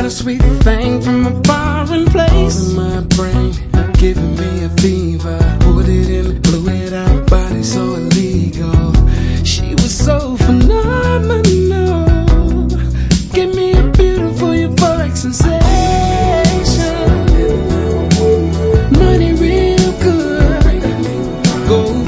a sweet thing from a foreign place. All in my brain, giving me a fever. Put it in